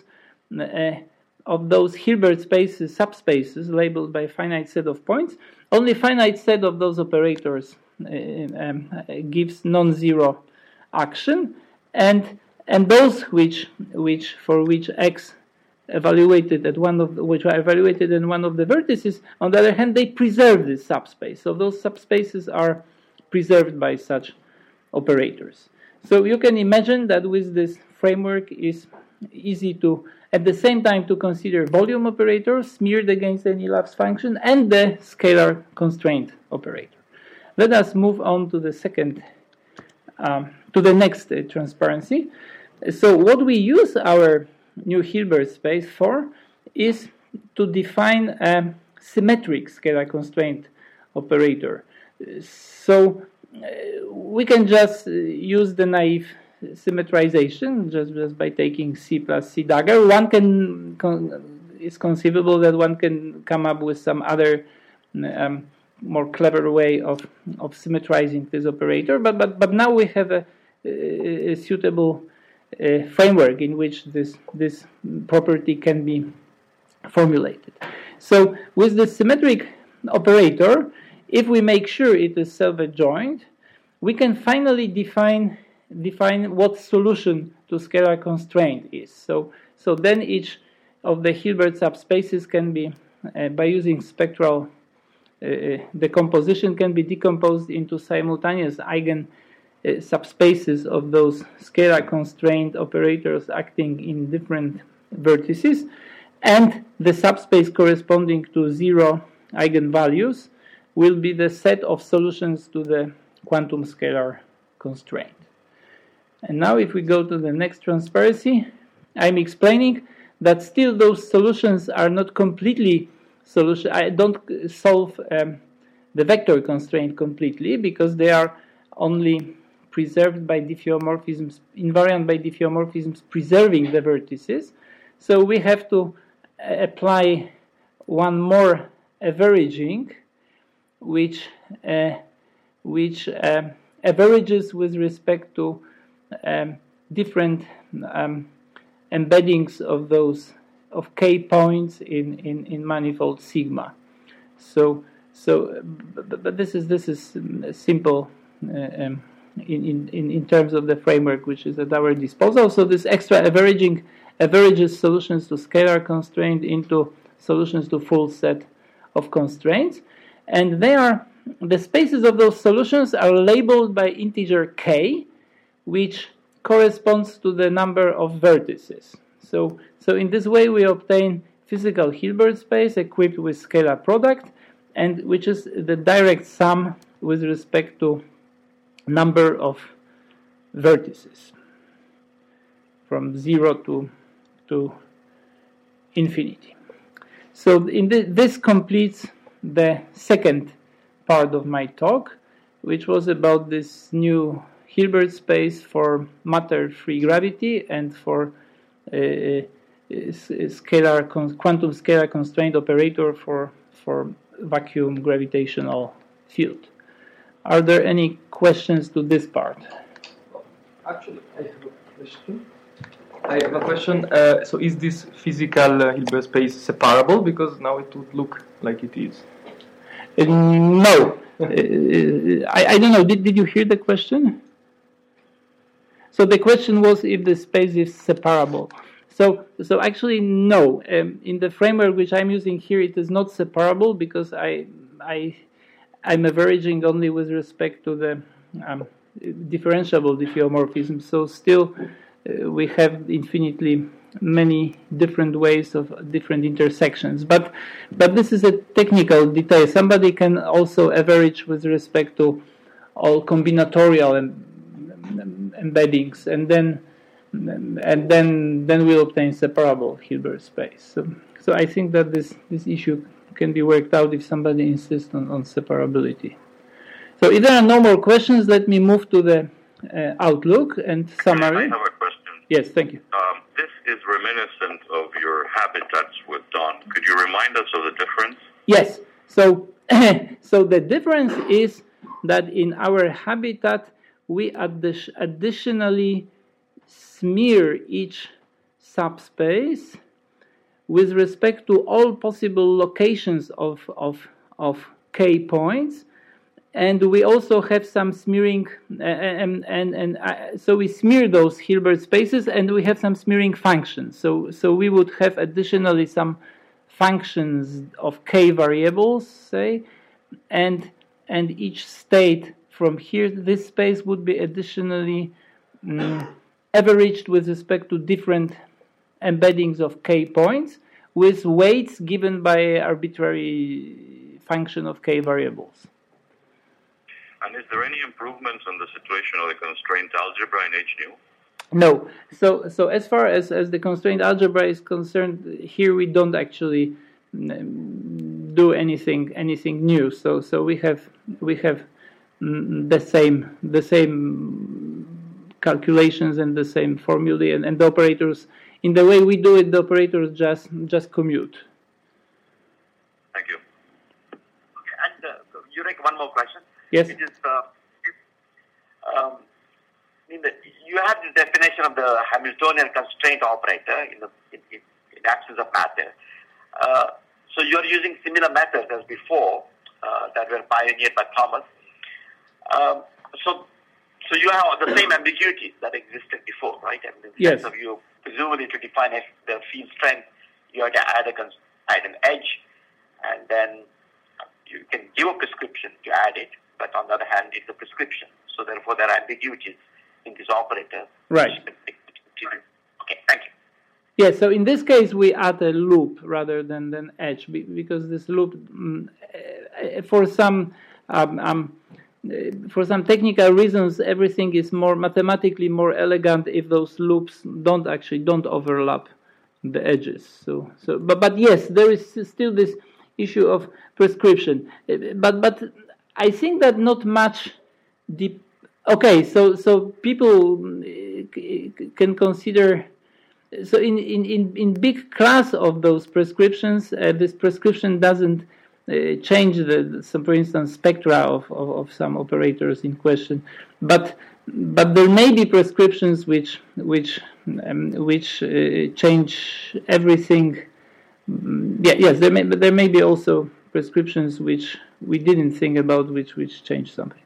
Hilbert spaces, subspaces labeled by finite set of points, only finite set of those operators gives non-zero action, and those for which x evaluated at which are evaluated in one of the vertices, on the other hand, they preserve this subspace. So those subspaces are preserved by such operators. So you can imagine that with this framework is easy to, at the same time, to consider volume operators smeared against any lapse function and the scalar constraint operator. Let us move on to the next transparency. So what we use our new Hilbert space for is to define a symmetric scalar constraint operator. So we can just use the naive symmetrization just by taking C plus C dagger. It's conceivable that one can come up with some other more clever way of symmetrizing this operator. But now we have a suitable framework in which this property can be formulated. So with the symmetric operator, if we make sure it is self-adjoint, we can finally define what solution to scalar constraint is. So then each of the Hilbert subspaces can be, by using spectral decomposition, can be decomposed into simultaneous eigen subspaces of those scalar constraint operators acting in different vertices, and the subspace corresponding to zero eigenvalues will be the set of solutions to the quantum scalar constraint. And now if we go to the next transparency, I'm explaining that still those solutions are not completely solution. I don't solve the vector constraint completely, because they are only preserved by diffeomorphisms, invariant by diffeomorphisms preserving the vertices. So we have to apply one more averaging, which averages with respect to different embeddings of k points in manifold sigma. But this is simple in terms of the framework which is at our disposal. So this extra averaging averages solutions to scalar constraint into solutions to full set of constraints, and the spaces of those solutions are labeled by integer k, which corresponds to the number of vertices. So in this way we obtain physical Hilbert space equipped with scalar product, and which is the direct sum with respect to number of vertices from 0 to infinity. So this completes the second part of my talk, which was about this new Hilbert space for matter-free gravity and for quantum scalar constraint operator for vacuum gravitational field. Are there any questions to this part? Actually, I have a question. So is this physical Hilbert space separable? Because now it would look like it is. No. I don't know. Did you hear the question? So the question was if the space is separable. So actually no. In the framework which I'm using here, it is not separable because I'm averaging only with respect to the differentiable diffeomorphism. So still we have infinitely many different ways of different intersections. But this is a technical detail. Somebody can also average with respect to all combinatorial embeddings, and then we'll obtain separable Hilbert space. So I think that this issue can be worked out if somebody insists on separability. So if there are no more questions, let me move to the outlook and summary. I have a question. Yes, thank you. This is reminiscent of your habitats with Don. Could you remind us of the difference? Yes. So the difference is that in our habitat, we additionally smear each subspace with respect to all possible locations of K points, and we also have some smearing, so we smear those Hilbert spaces, and we have some smearing functions. So we would have additionally some functions of K variables, say, and each state from here, this space would be additionally averaged with respect to different embeddings of K points with weights given by arbitrary function of K variables. And is there any improvements on the situation of the constraint algebra in HNU? No. So as far as the constraint algebra is concerned, here we don't actually do anything new. So we have the same calculations and the same formulae and the operators. In the way we do it, the operators just commute. Thank you. Okay, and Jurek, one more question. Yes. It is, you have the definition of the Hamiltonian constraint operator in absence of matter. So you are using similar methods as before that were pioneered by Thomas. So you have the same ambiguities that existed before, right? And in the yes. sense of you, presumably to define the field strength, you have to add an edge, and then you can give a prescription to add it, but on the other hand, it's a prescription. So therefore, there are ambiguities in this operator. Right. Okay, thank you. Yes, so in this case, we add a loop rather than edge, because this loop, for some technical reasons, everything is more mathematically more elegant if those loops don't overlap the edges. But yes, there is still this issue of prescription. But I think that not much. Okay, so people can consider. So in big class of those prescriptions, this prescription doesn't change some, for instance, spectra of some operators in question, but there may be prescriptions which change everything. Yes, there may be also prescriptions which we didn't think about, which change something.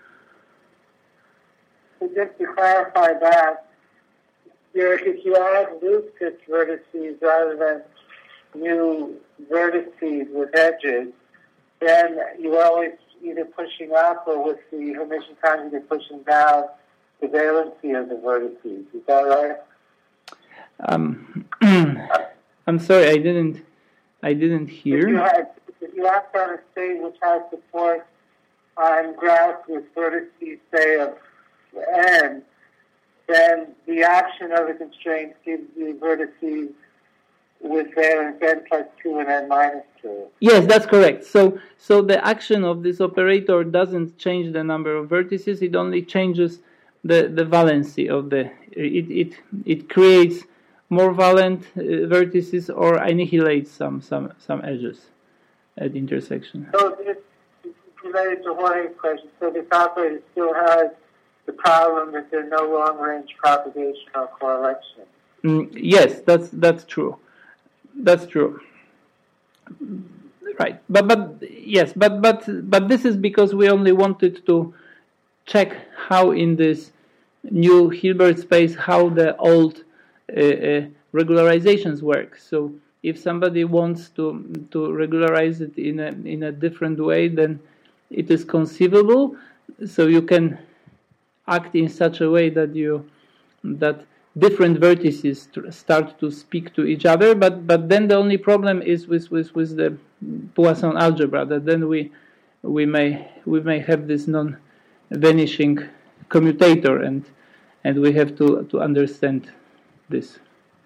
So just to clarify that, if you add loops to vertices rather than new vertices with edges, then you're always either pushing up or with the Hermitian conjugate pushing down the valency of the vertices. Is that right? I'm sorry, I didn't hear. If you have to have a state which has support on graphs with vertices, say, of n, then the action of the constraint gives you vertices with variance n plus 2 and n minus 2. Yes, that's correct. So the action of this operator doesn't change the number of vertices. It only changes the valency of the. It creates more valent vertices or annihilates some edges at intersection. So it's related to Jorge's question. So this operator still has the problem that there's no long-range propagation or correlation. Yes, that's true. That's true. Right, but this is because we only wanted to check how in this new Hilbert space how the old regularizations work. So if somebody wants to regularize it in a different way, then it is conceivable. So you can act in such a way that different vertices start to speak to each other, but then the only problem is with the Poisson algebra, that then we may have this non-vanishing commutator, and we have to understand this.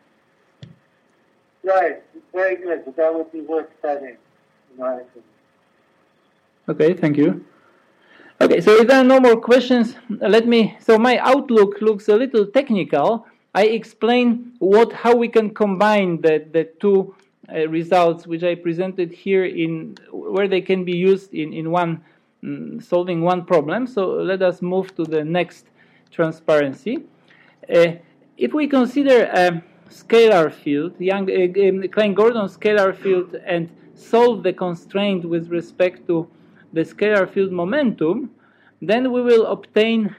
Right, very good. But that would be worth studying, in my opinion. Okay, thank you. Okay, so if there are no more questions, so my outlook looks a little technical. I explain how we can combine the two results which I presented here where they can be used in one solving one problem. So let us move to the next transparency. If we consider a scalar field, Klein-Gordon scalar field, and solve the constraint with respect to the scalar field momentum, then we will obtain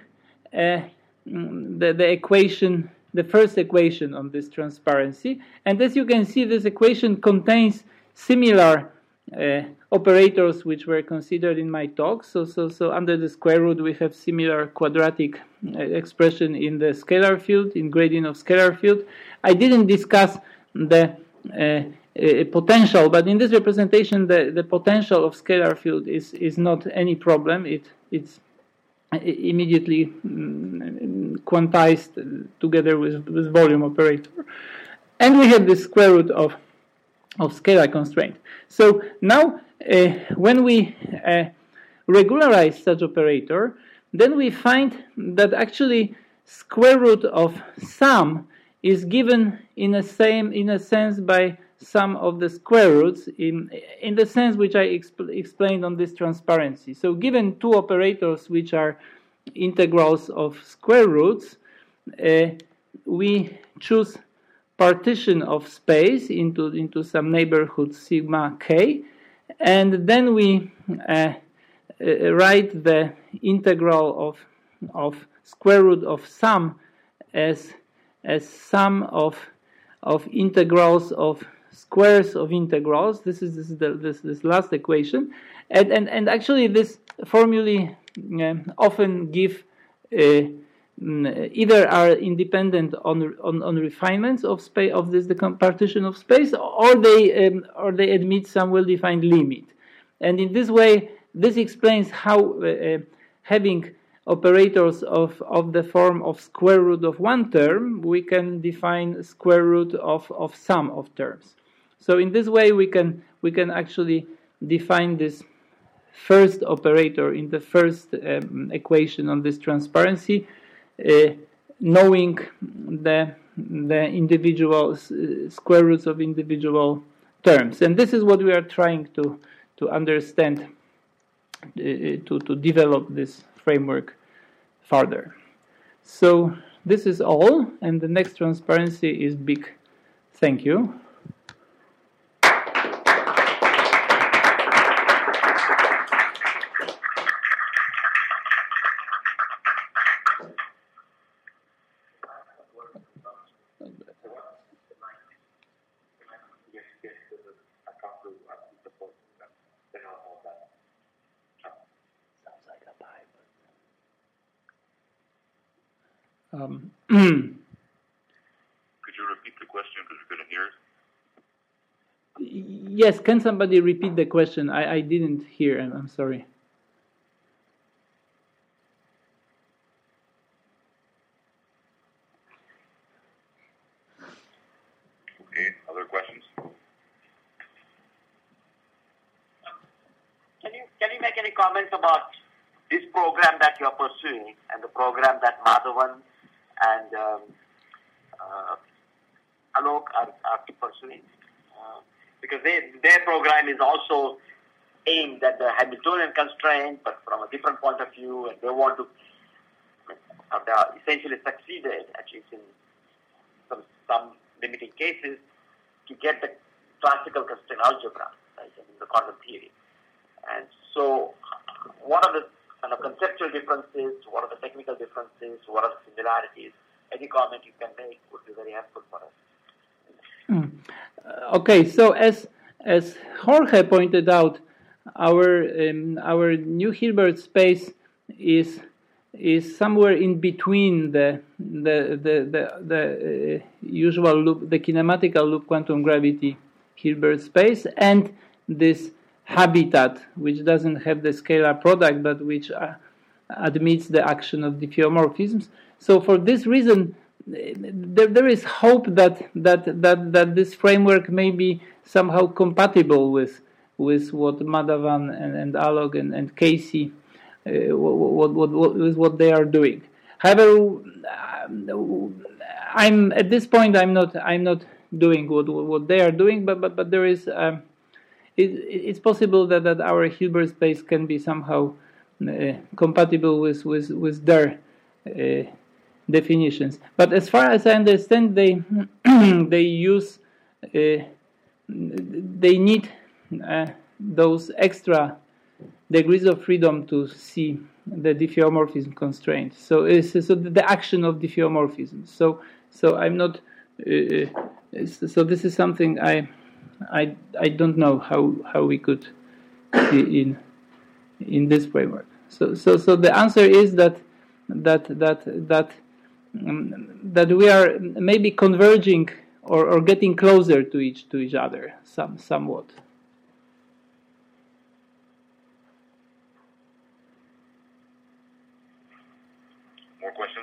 the equation, the first equation on this transparency. And as you can see, this equation contains similar operators which were considered in my talk. So under the square root, we have similar quadratic expression in the scalar field, in gradient of scalar field. I didn't discuss the potential, but in this representation, the potential of scalar field is not any problem. It's immediately quantized together with volume operator, and we have the square root of scalar constraint. So now, when we regularize such operator, then we find that actually square root of sum is given in a sense by sum of the square roots in the sense which I explained on this transparency. So given two operators which are integrals of square roots, we choose partition of space into some neighborhood sigma k, and then we write the integral of square root of sum as sum of integrals of squares of integrals. This is this last equation, and actually this formulae often give either are independent on refinements of space of the partition of space, or they admit some well-defined limit. And in this way, this explains how having operators of the form of square root of one term, we can define square root of sum of terms. So in this way, we can actually define this first operator in the first equation on this transparency, knowing the individual square roots of individual terms. And this is what we are trying to understand, to develop this framework further. So this is all, and the next transparency is big. Thank you. Could you repeat the question because we couldn't hear it? Yes, can somebody repeat the question? I didn't hear, I'm sorry. Other questions? Can you make any comments about this program that you are pursuing and the program that Madhavan and Alok are pursuing? Because their program is also aimed at the Hamiltonian constraint, but from a different point of view, and they want to, they are essentially succeeded, at least in some limiting cases, to get the classical constraint algebra, right, in the quantum theory. And so, what are the kind of conceptual differences? What are the technical differences? What are the similarities? Any comment you can make would be very helpful for us. Okay, so as Jorge pointed out, our new Hilbert space is somewhere in between the usual loop, the kinematical loop quantum gravity Hilbert space, and this habitat, which doesn't have the scalar product, but which admits the action of diffeomorphisms. So for this reason, there is hope that this framework may be somehow compatible with what Madhavan and Alok and Casey what they are doing. However, I'm at this point I'm not doing what they are doing, but there is it's possible that our Hilbert space can be somehow compatible with their definitions. But as far as I understand, they need those extra degrees of freedom to see the diffeomorphism constraint. So the action of diffeomorphism. So I'm not. So this is something I don't know how we could see in this framework. So the answer is that we are maybe converging or getting closer to each other somewhat. More questions?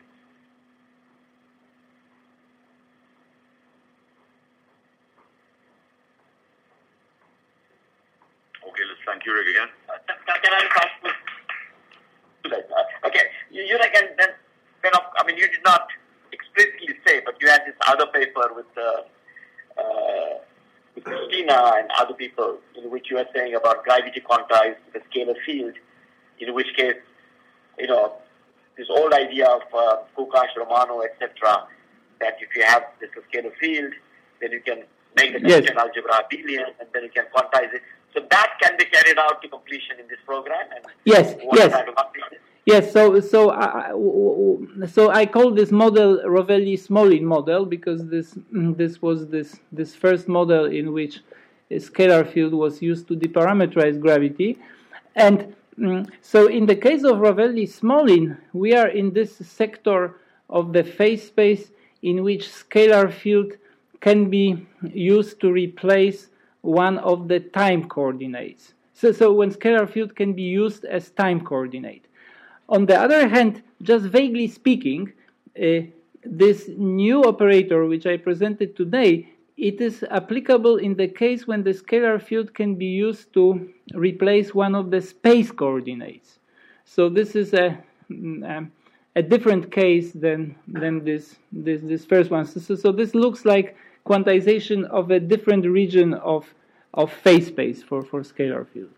Okay, let's thank Jurek again. Can I ask you? Okay, you reckon then, kind of, I mean, you did not explicitly say, but you had this other paper with Christina and other people in which you are saying about gravity quantized the scalar field, in which case, this old idea of Kukash, Romano, etc., that if you have this scalar field, then you can make the constraint algebra abelian, and then you can quantize it. So that can be carried out to completion in this program. And yes. Yes, so I call this model Rovelli-Smolin model because this was this first model in which a scalar field was used to deparameterize gravity, and so in the case of Rovelli-Smolin, we are in this sector of the phase space in which scalar field can be used to replace one of the time coordinates. So when scalar field can be used as time coordinate. On the other hand, just vaguely speaking, this new operator which I presented today, it is applicable in the case when the scalar field can be used to replace one of the space coordinates. So this is a different case than this first one. So this looks like quantization of a different region of phase space for scalar field.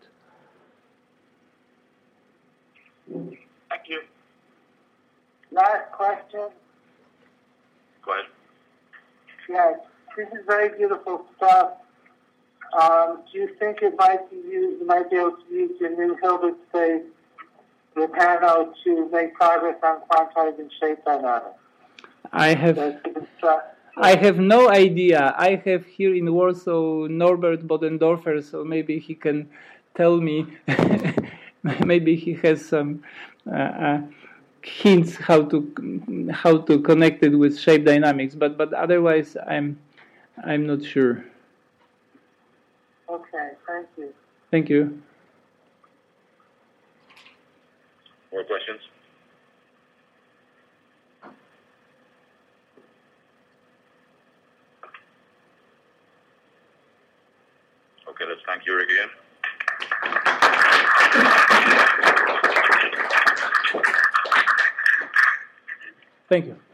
Thank you. Last question. Go ahead. Yes, this is very beautiful stuff. Do you think it might be used? You might be able to use your new Hilbert space with Hanno to make progress on quantizing shape dynamics? I have no idea. I have here in Warsaw Norbert Bodendorfer, so maybe he can tell me. Maybe he has some hints how to connect it with shape dynamics, but otherwise I'm not sure. Okay, thank you. Thank you. More questions? Thank you again. Thank you.